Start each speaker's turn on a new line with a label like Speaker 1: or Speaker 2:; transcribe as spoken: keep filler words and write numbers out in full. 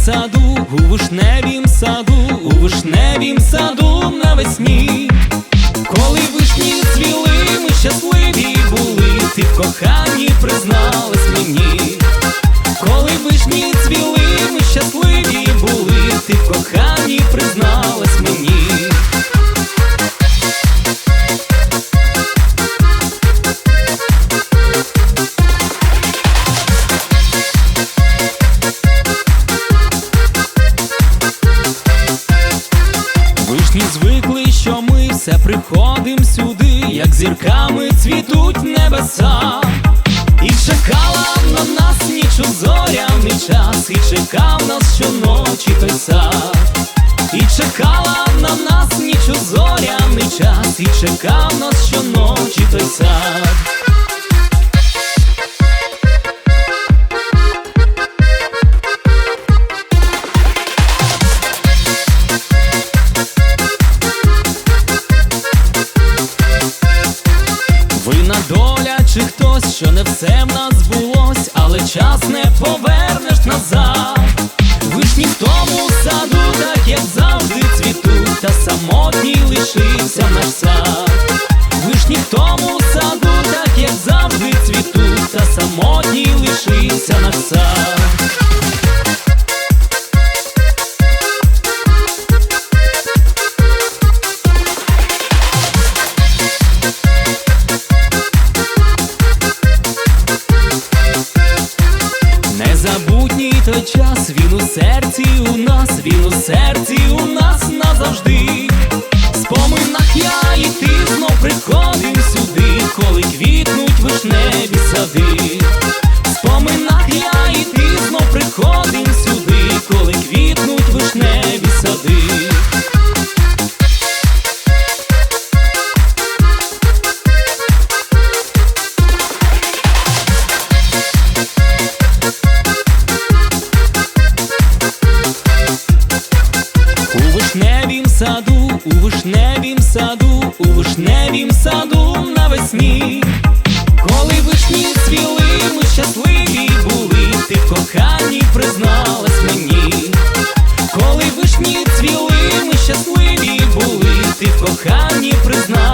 Speaker 1: саду, у вишневім саду, у вишневім саду навесні. Коли вишні цвіли, ми щасливі були, ти в коханні призналась мені. Коли вишні цвіли, ми щасливі були, ти в коханні призналась мені. Вишні звикли, що ми все приходим сюди, як зірками цвітуть небеса. І чекала на нас ніч у зоряний час, і чекав нас щоночі той сад. І чекала на нас ніч у зоряний час, і чекав нас щоночі той сад. Винна доля чи хтось, що не все в нас збулось, але час не повернеш назад. Вишні в тому саду, так як завжди цвітуть, та самотній лишився наш сад. Вишні в тому саду, так як завжди цвітуть, та самотній лишився наш сад. Незабутній той час, він у серці у нас, він у серці у нас назавжди. В споминах я і ти знов приходим сюди, коли квітнуть вишневі сади. В споминах я і ти знов приходим сюди, коли квітнуть вишневі сади. У вишневім саду, у вишневім саду, у вишневім саду навесні. Коли вишні цвіли, ми щасливі були, ти в коханні призналась мені. Коли вишні цвіли, ми щасливі були, ти в коханні призналась.